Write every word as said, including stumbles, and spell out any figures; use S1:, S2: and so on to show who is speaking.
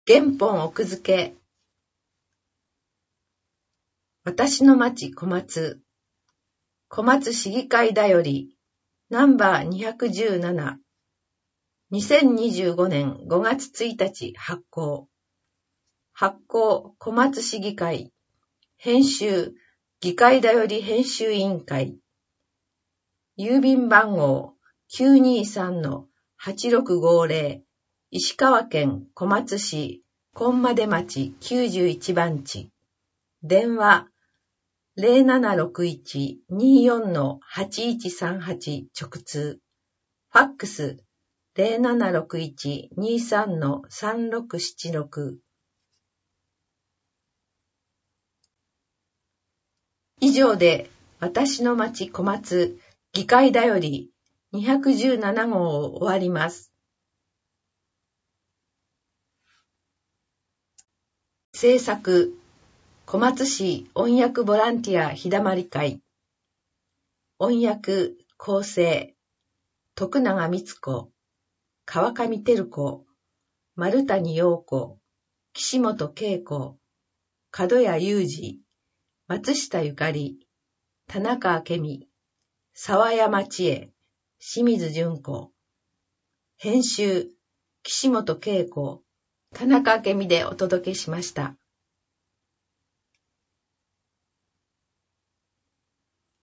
S1: 原本奥付け。私の町小松。小松市議会だより、ナンバーにひゃくじゅうなな。にせんにじゅうごねんごがつついたち発行。発行小松市議会。編集議会だより編集委員会。郵便番号 きゅうにさんのはちろくごぜろ。石川県小松市本間町きゅうじゅういちばんち。電話 ゼロななろくいち にーよん はちいちさんはち 直通。ファックス ゼロななろくいち にーさん さんろくななろく。以上で私の町小松議会だよりにひゃくじゅうななごうを終わります。制作小松市音訳ボランティア日だまり会。音訳構成徳永光子、川上照子、丸谷陽子、岸本恵子、角谷裕二、松下ゆかり、田中明美、沢山千恵、清水純子。編集岸本恵子、田中明美でお届けしました。